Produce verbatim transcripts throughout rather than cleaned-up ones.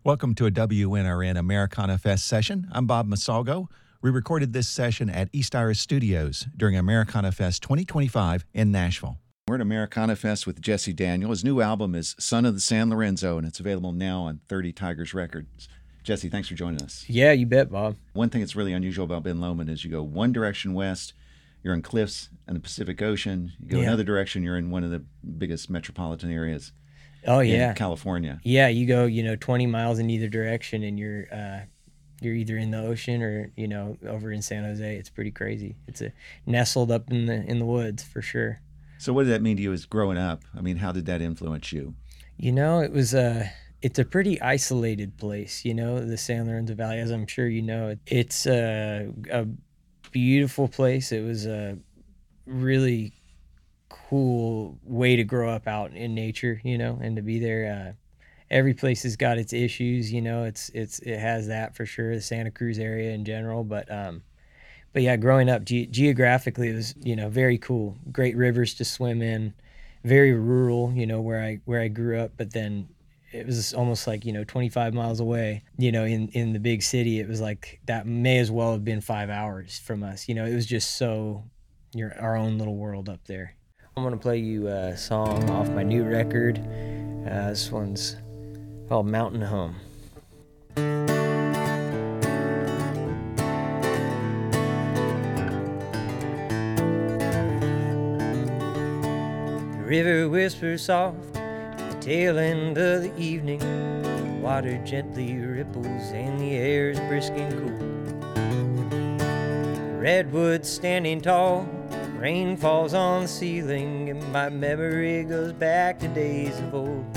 Welcome to a W N R N Americana Fest session. I'm Bob Masalgo. We recorded this session at East Iris Studios during Americana Fest twenty twenty-five in Nashville. We're at Americana Fest with Jesse Daniel. His new album is Son of the San Lorenzo, and it's available now on thirty Tigers Records. Jesse, thanks for joining us. Yeah, you bet, Bob. One thing that's really unusual about Ben Lomond is you go one direction west, you're in cliffs and the Pacific Ocean. You go Yeah. another direction, you're in one of the biggest metropolitan areas Oh in yeah, California. yeah. You go, you know, twenty miles in either direction, and you're uh, you're either in the ocean or you know over in San Jose. It's pretty crazy. It's a nestled up in the in the woods for sure. So what did that mean to you as growing up? I mean, how did that influence you? You know, it was a it's a pretty isolated place. You know, the San Lorenzo Valley, as I'm sure you know, it's a, a beautiful place. It was a really cool way to grow up out in nature, you know, and to be there. Uh, every place has got its issues, you know. It's it's it has that for sure. The Santa Cruz area in general, but um, but yeah, growing up ge- geographically, it was you know very cool. Great rivers to swim in, very rural, you know, where I where I grew up. But then it was almost like you know twenty-five miles away, you know, in in the big city. It was like that may as well have been five hours from us. You know, it was just so your our own little world up there. I'm gonna play you a song off my new record. Uh, this one's called Mountain Home. The river whispers soft at the tail end of the evening. The water gently ripples and the air is brisk and cool. The redwoods standing tall, rain falls on the ceiling, and my memory goes back to days of old.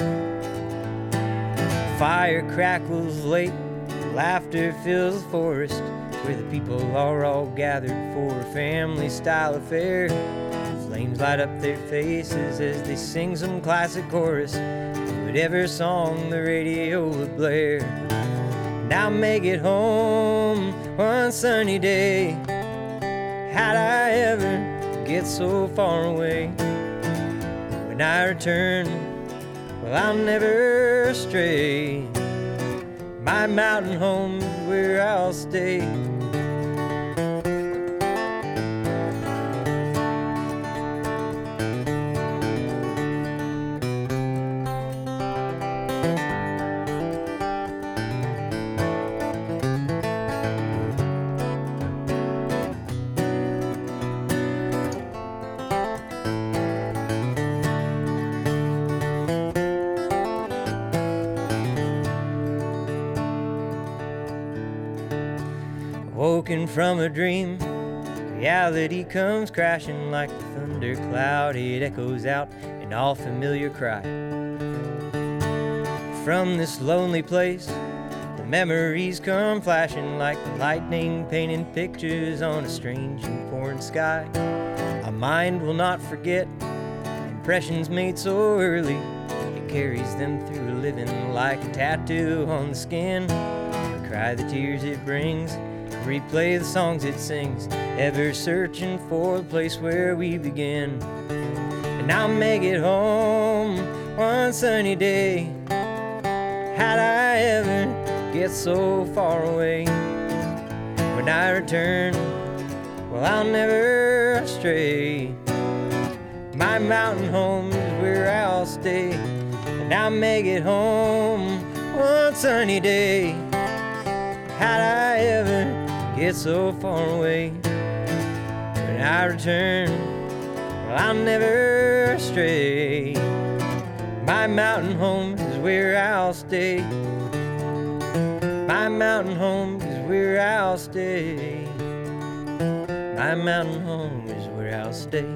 Fire crackles late, laughter fills the forest, where the people are all gathered for a family-style affair. Flames light up their faces as they sing some classic chorus, whatever song the radio would blare. And I'll make it home one sunny day. How'd I ever get so far away? When I return, well, I'll never stray. My mountain home is where I'll stay. Woken from a dream, reality comes crashing like the thundercloud. It echoes out an all familiar cry. From this lonely place, the memories come flashing like the lightning painting pictures on a strange and foreign sky. A mind will not forget impressions made so early. It carries them through living like a tattoo on the skin. Cry the tears it brings, replay the songs it sings, ever searching for the place where we begin. And I'll make it home one sunny day. How'd I ever get so far away? When I return, well, I'll never stray. My mountain home is where I'll stay. And I'll make it home one sunny day. How'd I ever get so far away? When I return, well, I'll never stray. My mountain home is where I'll stay. My mountain home is where I'll stay. My mountain home is where I'll stay.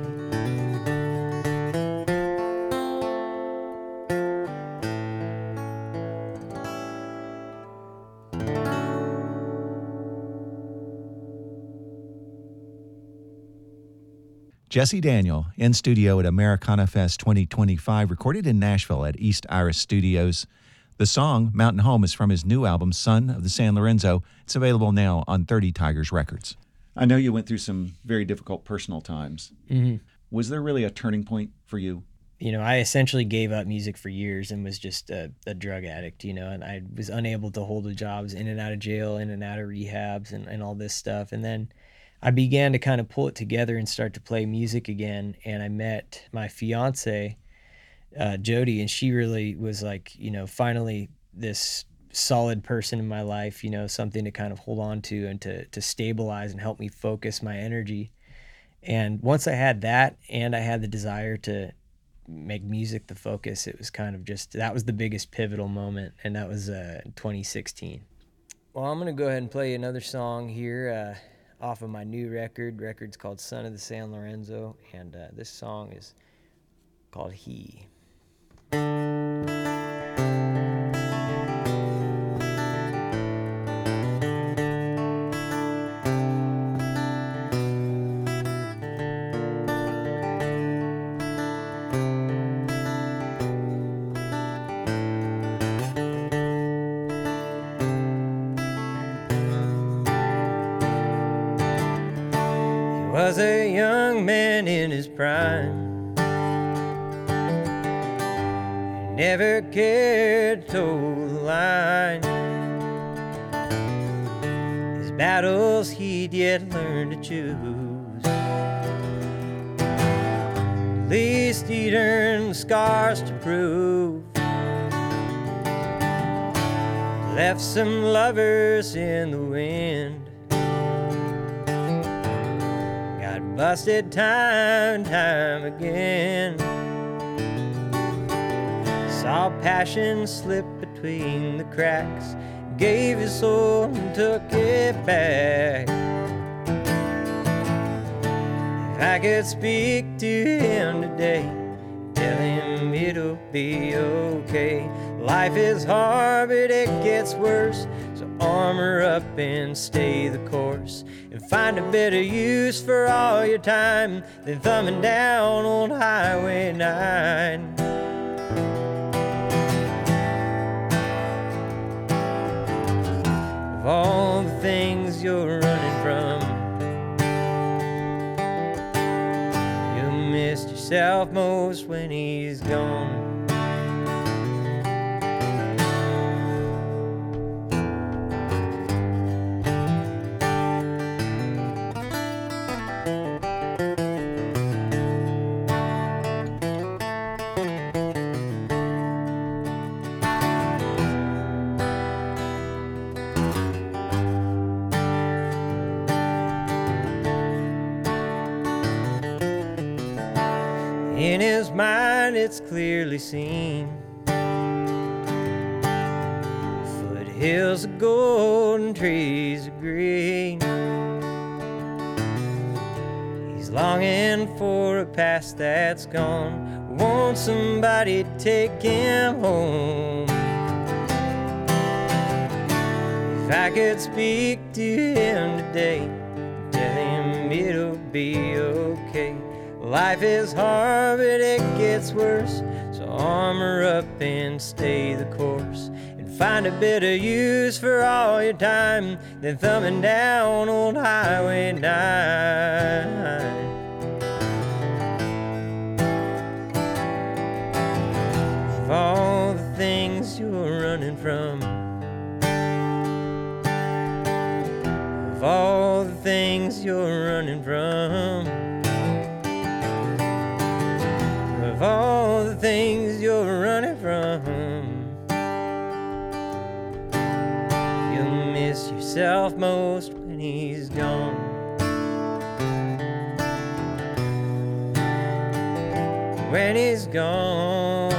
Jesse Daniel in studio at Americana Fest twenty twenty-five, recorded in Nashville at East Iris Studios. The song, Mountain Home, is from his new album, Son of the San Lorenzo. It's available now on thirty Tigers Records. I know you went through some very difficult personal times. Mm-hmm. Was there really a turning point for you? you know, I essentially gave up music for years and was just a, a drug addict, you know, and I was unable to hold a job. I was in and out of jail, in and out of rehabs and, and all this stuff. And then I began to kind of pull it together and start to play music again. And I met my fiance, uh, Jody, and she really was like, you know, finally this solid person in my life, you know, something to kind of hold on to and to, to stabilize and help me focus my energy. And once I had that and I had the desire to make music the focus, it was kind of just, that was the biggest pivotal moment. And that was uh, twenty sixteen. Well, I'm going to go ahead and play another song here uh, off of my new record. The record's called Son of the San Lorenzo. And uh, this song is called He. Was a young man in his prime. He never cared to toe the line. His battles he'd yet learned to choose. At least he'd earned scars to prove. Left some lovers in the wind. Busted time and time again. Saw passion slip between the cracks. Gave his soul and took it back. If I could speak to him today, tell him it'll be okay. Life is hard, but it gets worse. So armor up and stay the course, and find a better use for all your time than thumbing down old Highway nine. Of all the things you're running from, you'll miss yourself most when he's gone. In his mind it's clearly seen, foothills of gold and trees of green. He's longing for a past that's gone, wants somebody to take him home. If I could speak to him today, tell him it'll be okay. Life is hard, but it gets worse. So armor up and stay the course, and find a better use for all your time than thumbing down old Highway nine. Of all the things you're running from, of all the things you're running from, of all the things you're running from, you'll miss yourself most when he's gone. When he's gone.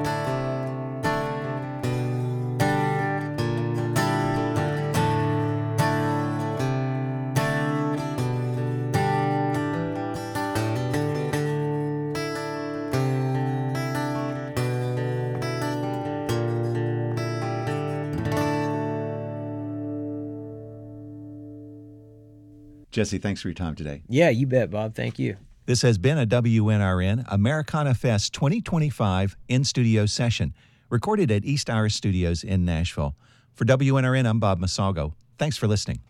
Jesse, thanks for your time today. Yeah, you bet, Bob. Thank you. This has been a W N R N Americana Fest twenty twenty-five in-studio session, recorded at East Iris Studios in Nashville. For W N R N, I'm Bob Masalgo. Thanks for listening.